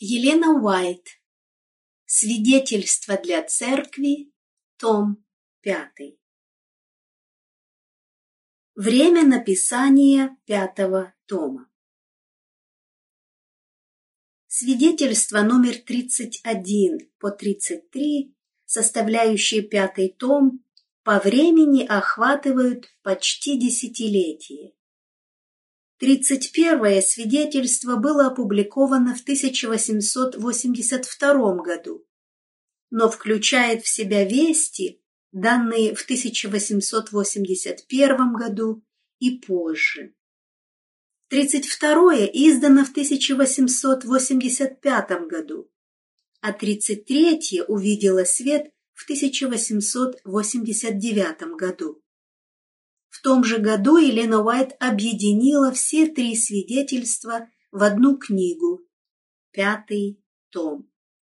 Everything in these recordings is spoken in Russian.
Елена Уайт. Свидетельство для церкви. Том 5. Время написания 5 тома. Свидетельства номер 31 по 33, составляющие 5 том, по времени охватывают почти десятилетие. 31-е свидетельство было опубликовано в 1882 году, но включает в себя вести, данные в 1881 году и позже. 32-е издано в 1885 году, а 33-е увидело свет в 1889 году. В том же году Елена Уайт объединила все 3 свидетельства в одну книгу, 5 том.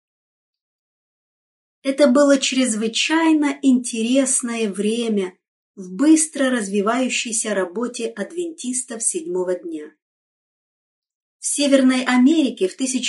Это было чрезвычайно интересное время в быстро развивающейся работе адвентистов седьмого дня. В Северной Америке в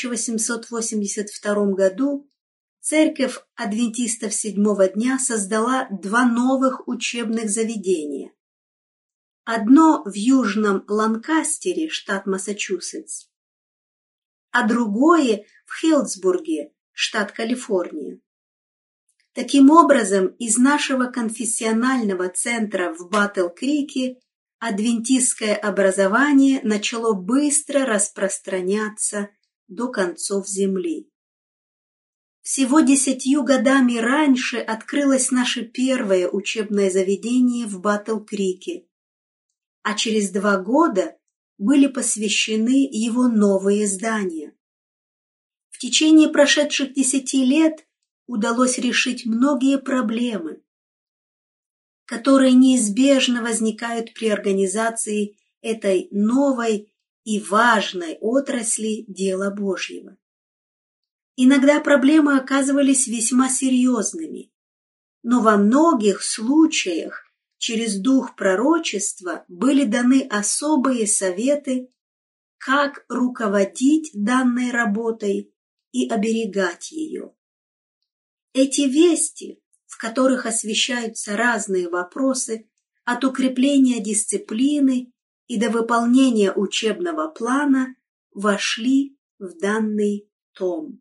1882 году Церковь адвентистов седьмого дня создала 2 новых учебных заведения. Одно в Южном Ланкастере, штат Массачусетс, а другое в Хейлдсбурге, штат Калифорния. Таким образом, из нашего конфессионального центра в Батл-Крике адвентистское образование начало быстро распространяться до концов земли. Всего 10 годами раньше открылось наше первое учебное заведение в Батл-Крике, а через 2 года были посвящены его новые здания. В течение прошедших 10 лет удалось решить многие проблемы, которые неизбежно возникают при организации этой новой и важной отрасли дела Божьего. Иногда проблемы оказывались весьма серьезными, но во многих случаях через дух пророчества были даны особые советы, как руководить данной работой и оберегать ее. Эти вести, в которых освещаются разные вопросы от укрепления дисциплины и до выполнения учебного плана, вошли в данный том.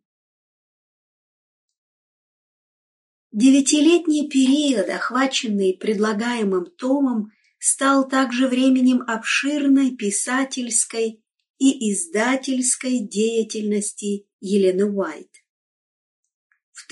9-летний период, охваченный предлагаемым томом, стал также временем обширной писательской и издательской деятельности Елены Уайт. В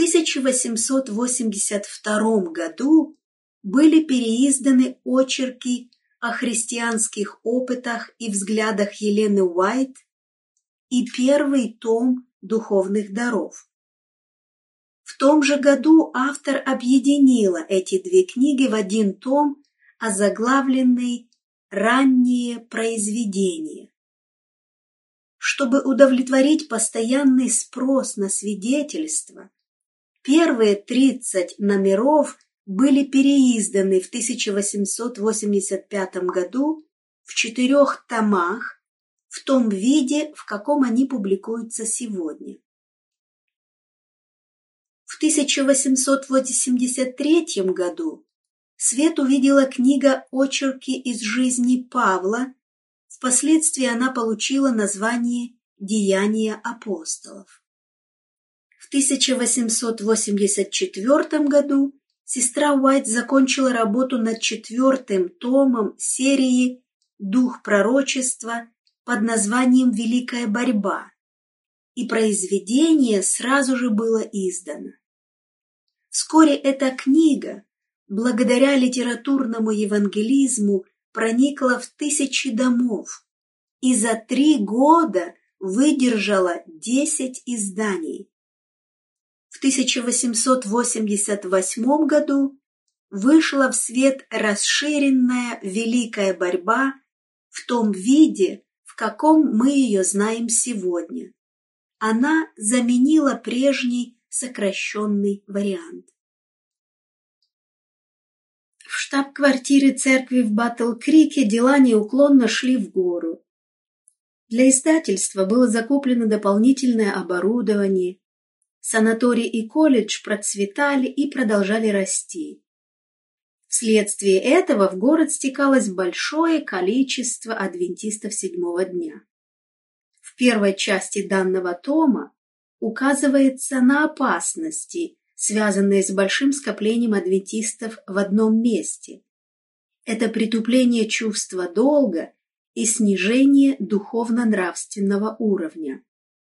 1882 году были переизданы очерки о христианских опытах и взглядах Елены Уайт и 1 том духовных даров. В том же году автор объединила эти 2 книги в 1 том, озаглавленный «Ранние произведения». Чтобы удовлетворить постоянный спрос на свидетельства, первые 30 номеров были переизданы в 1885 году в 4 томах в том виде, в каком они публикуются сегодня. В 1883 году свет увидела книга «Очерки из жизни Павла», впоследствии она получила название «Деяния апостолов». В 1884 году сестра Уайт закончила работу над 4 томом серии «Дух пророчества» под названием «Великая борьба», и произведение сразу же было издано. Вскоре эта книга, благодаря литературному евангелизму, проникла в 1000 домов и за 3 года выдержала 10 изданий. В 1888 году вышла в свет расширенная «Великая борьба» в том виде, в каком мы ее знаем сегодня. Она заменила прежний сокращенный вариант. В штаб-квартире церкви в Батл-Крике дела неуклонно шли в гору. Для издательства было закуплено дополнительное оборудование, санаторий и колледж процветали и продолжали расти. Вследствие этого в город стекалось большое количество адвентистов седьмого дня. В первой части данного тома указывается на опасности, связанные с большим скоплением адвентистов в одном месте. Это притупление чувства долга и снижение духовно-нравственного уровня.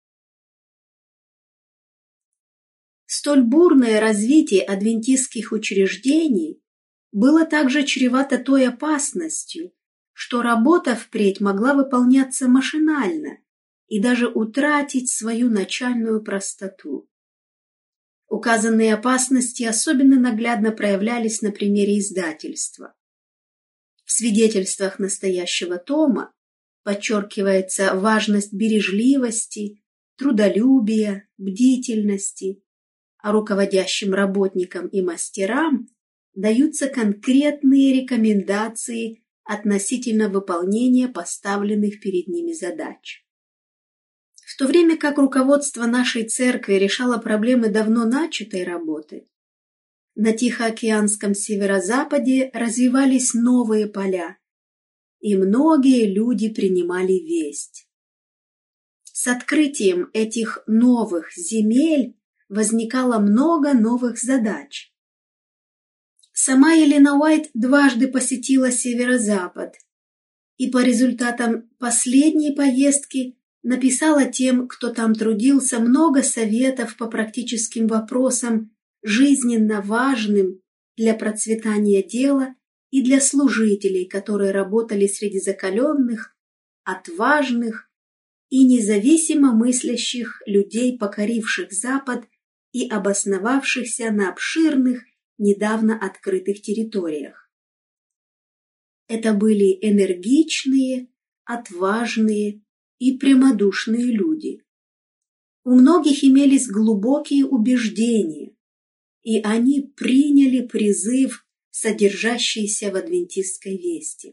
Столь бурное развитие адвентистских учреждений было также чревато той опасностью, что работа впредь могла выполняться машинально и даже утратить свою начальную простоту. Указанные опасности особенно наглядно проявлялись на примере издательства. В свидетельствах настоящего тома подчеркивается важность бережливости, трудолюбия, бдительности, а руководящим работникам и мастерам даются конкретные рекомендации относительно выполнения поставленных перед ними задач. В то время как руководство нашей церкви решало проблемы давно начатой работы, на Тихоокеанском северо-западе развивались новые поля, и многие люди принимали весть. С открытием этих новых земель возникало много новых задач. Сама Елена Уайт дважды посетила северо-запад и по результатам последней поездки написала тем, кто там трудился, много советов по практическим вопросам, жизненно важным для процветания дела и для служителей, которые работали среди закаленных, отважных и независимо мыслящих людей, покоривших Запад и обосновавшихся на обширных, недавно открытых территориях. Это были энергичные, отважные и прямодушные люди. У многих имелись глубокие убеждения, и они приняли призыв, содержащийся в адвентистской вести.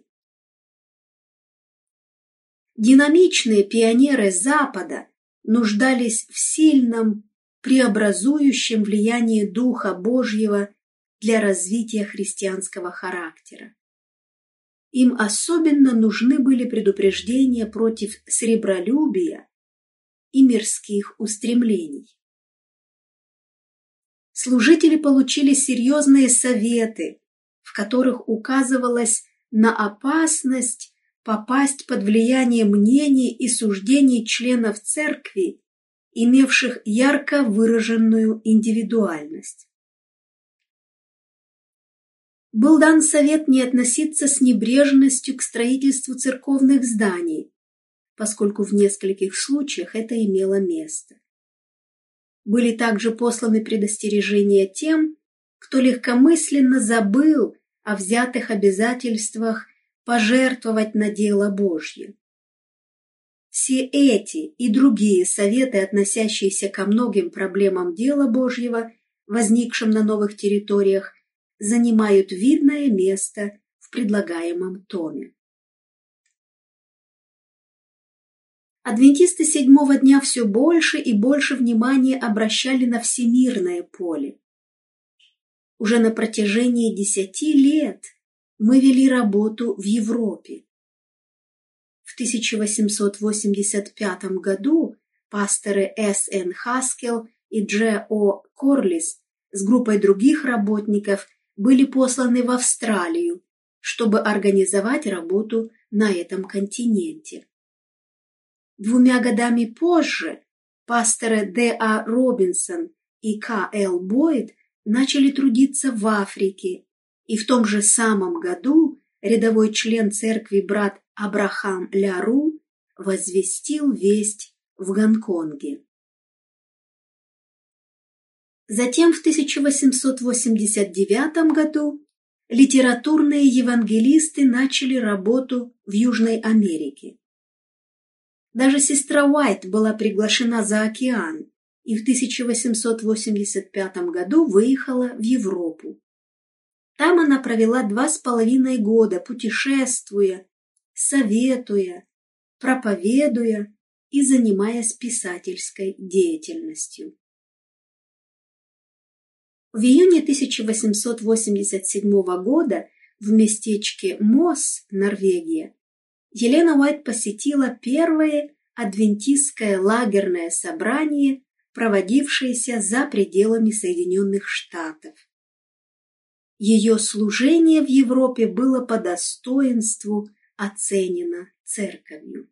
Динамичные пионеры Запада нуждались в сильном, преобразующем влиянии Духа Божьего для развития христианского характера. Им особенно нужны были предупреждения против сребролюбия и мирских устремлений. Служители получили серьезные советы, в которых указывалось на опасность попасть под влияние мнений и суждений членов церкви, имевших ярко выраженную индивидуальность. Был дан совет не относиться с небрежностью к строительству церковных зданий, поскольку в нескольких случаях это имело место. Были также посланы предостережения тем, кто легкомысленно забыл о взятых обязательствах пожертвовать на дело Божье. Все эти и другие советы, относящиеся ко многим проблемам дела Божьего, возникшим на новых территориях, занимают видное место в предлагаемом томе. Адвентисты седьмого дня все больше и больше внимания обращали на всемирное поле. Уже на протяжении 10 лет мы вели работу в Европе. В 1885 году пасторы С.Н. Хаскел и Дж.О. Корлис с группой других работников были посланы в Австралию, чтобы организовать работу на этом континенте. 2 годами позже пасторы Д.А. Робинсон и К.Л. Бойд начали трудиться в Африке, и в том же самом году рядовой член церкви брат Абрахам Ляру возвестил весть в Гонконге. Затем в 1889 году литературные евангелисты начали работу в Южной Америке. Даже сестра Уайт была приглашена за океан и в 1885 году выехала в Европу. Там она провела 2,5 года, путешествуя, советуя, проповедуя и занимаясь писательской деятельностью. В июне 1887 года в местечке Мос, Норвегия, Елена Уайт посетила первое адвентистское лагерное собрание, проводившееся за пределами Соединенных Штатов. Ее служение в Европе было по достоинству оценено Церковью.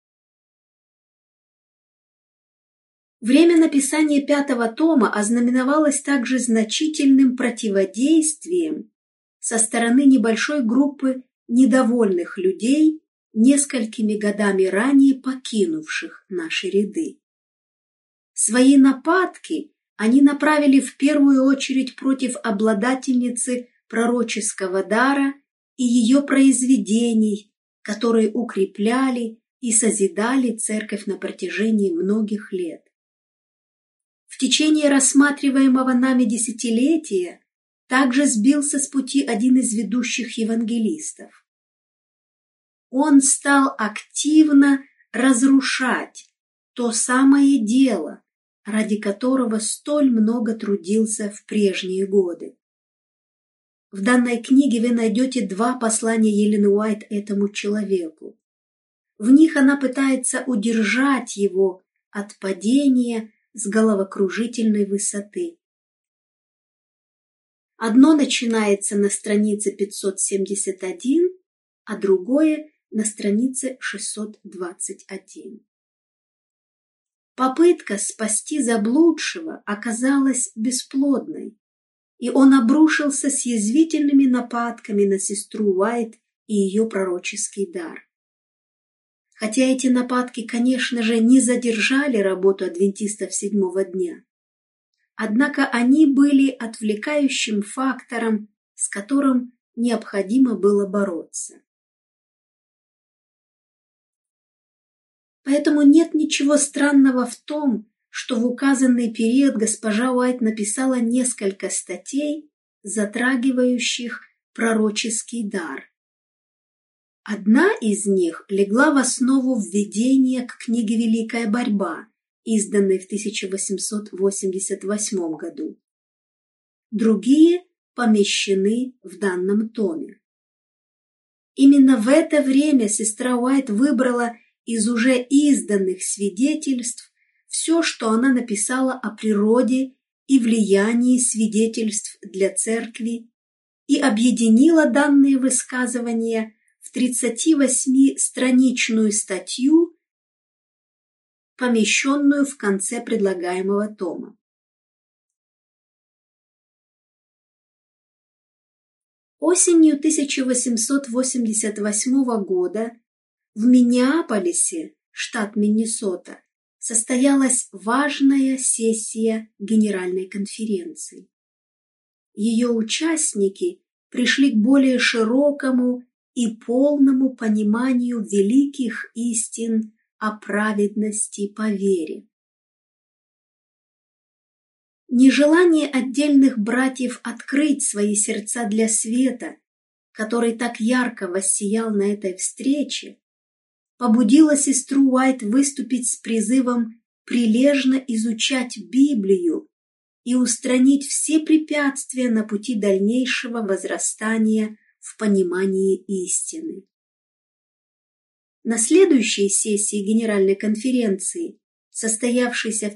Время написания 5-го тома ознаменовалось также значительным противодействием со стороны небольшой группы недовольных людей, несколькими годами ранее покинувших наши ряды. Свои нападки они направили в первую очередь против обладательницы пророческого дара и ее произведений, которые укрепляли и созидали церковь на протяжении многих лет. В течение рассматриваемого нами десятилетия также сбился с пути один из ведущих евангелистов. Он стал активно разрушать то самое дело, ради которого столь много трудился в прежние годы. В данной книге вы найдете 2 послания Елены Уайт этому человеку. В них она пытается удержать его от падения с головокружительной высоты. Одно начинается на странице 571, а другое на странице 621. Попытка спасти заблудшего оказалась бесплодной, и он обрушился с язвительными нападками на сестру Уайт и ее пророческий дар. Хотя эти нападки, конечно же, не задержали работу адвентистов 7-го дня, однако они были отвлекающим фактором, с которым необходимо было бороться. Поэтому нет ничего странного в том, что в указанный период госпожа Уайт написала несколько статей, затрагивающих пророческий дар. Одна из них легла в основу введения к книге «Великая борьба», изданной в 1888 году. Другие помещены в данном томе. Именно в это время сестра Уайт выбрала из уже изданных свидетельств все, что она написала о природе и влиянии свидетельств для церкви, и объединила данные высказывания в 38-страничную статью, помещенную в конце предлагаемого тома. Осенью 1888 года в Миннеаполисе, штат Миннесота, состоялась важная сессия Генеральной конференции. Ее участники пришли к более широкому и полному пониманию великих истин о праведности по вере. Нежелание отдельных братьев открыть свои сердца для света, который так ярко воссиял на этой встрече, побудило сестру Уайт выступить с призывом прилежно изучать Библию и устранить все препятствия на пути дальнейшего возрастания в понимании истины. На следующей сессии Генеральной конференции, состоявшейся в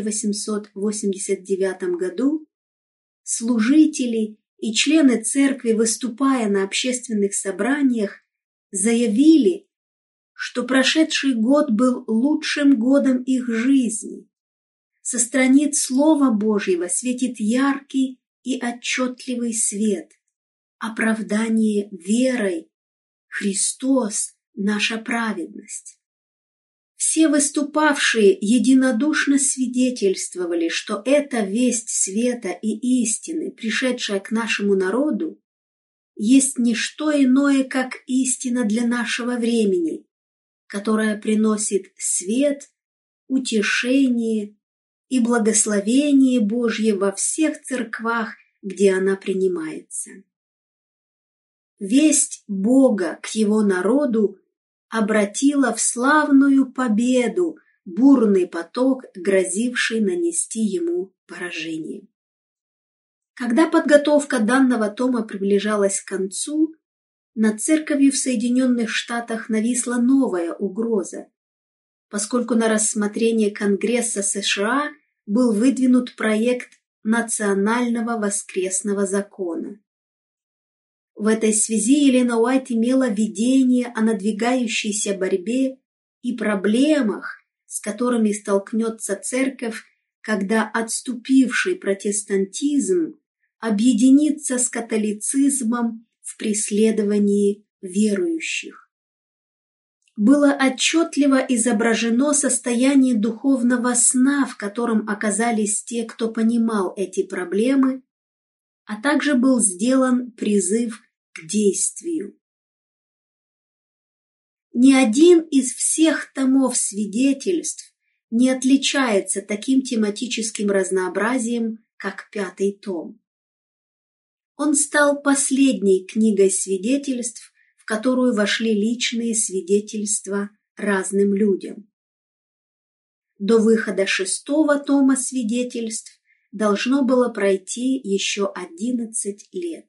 1889 году, служители и члены церкви, выступая на общественных собраниях, заявили, что прошедший год был лучшим годом их жизни. Со страниц Слова Божьего светит яркий и отчетливый свет. Оправдание верой. Христос – наша праведность. Все выступавшие единодушно свидетельствовали, что эта весть света и истины, пришедшая к нашему народу, есть не что иное, как истина для нашего времени, которая приносит свет, утешение и благословение Божье во всех церквах, где она принимается. Весть Бога к Его народу обратила в славную победу бурный поток, грозивший нанести ему поражение. Когда подготовка данного тома приближалась к концу, над церковью в Соединенных Штатах нависла новая угроза, поскольку на рассмотрение Конгресса США был выдвинут проект национального воскресного закона. В этой связи Елена Уайт имела видение о надвигающейся борьбе и проблемах, с которыми столкнется церковь, когда отступивший протестантизм объединится с католицизмом в преследовании верующих. Было отчетливо изображено состояние духовного сна, в котором оказались те, кто понимал эти проблемы, а также был сделан призыв к действию. Ни один из всех томов свидетельств не отличается таким тематическим разнообразием, как 5-й том. Он стал последней книгой свидетельств, в которую вошли личные свидетельства разным людям. До выхода 6-го тома свидетельств должно было пройти еще 11 лет.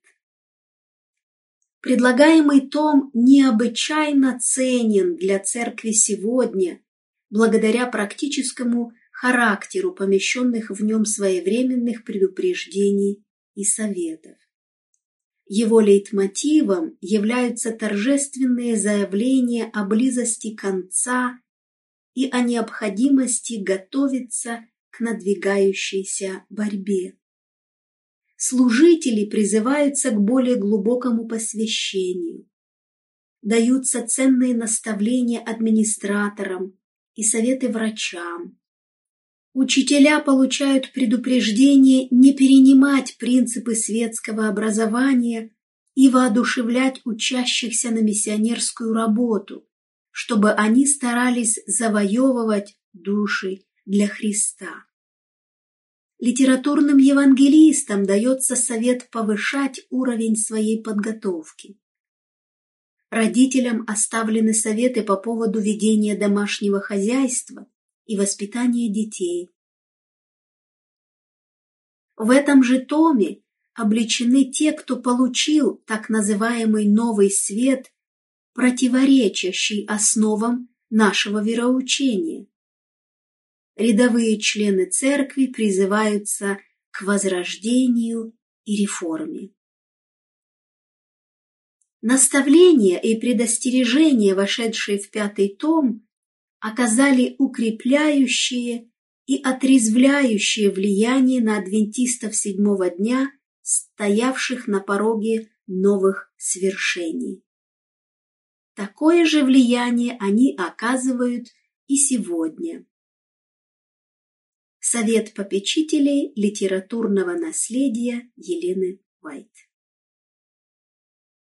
Предлагаемый том необычайно ценен для церкви сегодня, благодаря практическому характеру помещенных в нем своевременных предупреждений и советов. Его лейтмотивом являются торжественные заявления о близости конца и о необходимости готовиться к надвигающейся борьбе. Служители призываются к более глубокому посвящению. Даются ценные наставления администраторам и советы врачам. Учителя получают предупреждение не перенимать принципы светского образования и воодушевлять учащихся на миссионерскую работу, чтобы они старались завоевывать души для Христа. Литературным евангелистам дается совет повышать уровень своей подготовки. Родителям оставлены советы по поводу ведения домашнего хозяйства и воспитания детей. В этом же томе обличены те, кто получил так называемый новый свет, противоречащий основам нашего вероучения. Рядовые члены церкви призываются к возрождению и реформе. Наставления и предостережения, вошедшие в 5-й том, оказали укрепляющее и отрезвляющее влияние на адвентистов 7-го дня, стоявших на пороге новых свершений. Такое же влияние они оказывают и сегодня. Совет попечителей литературного наследия Елены Уайт.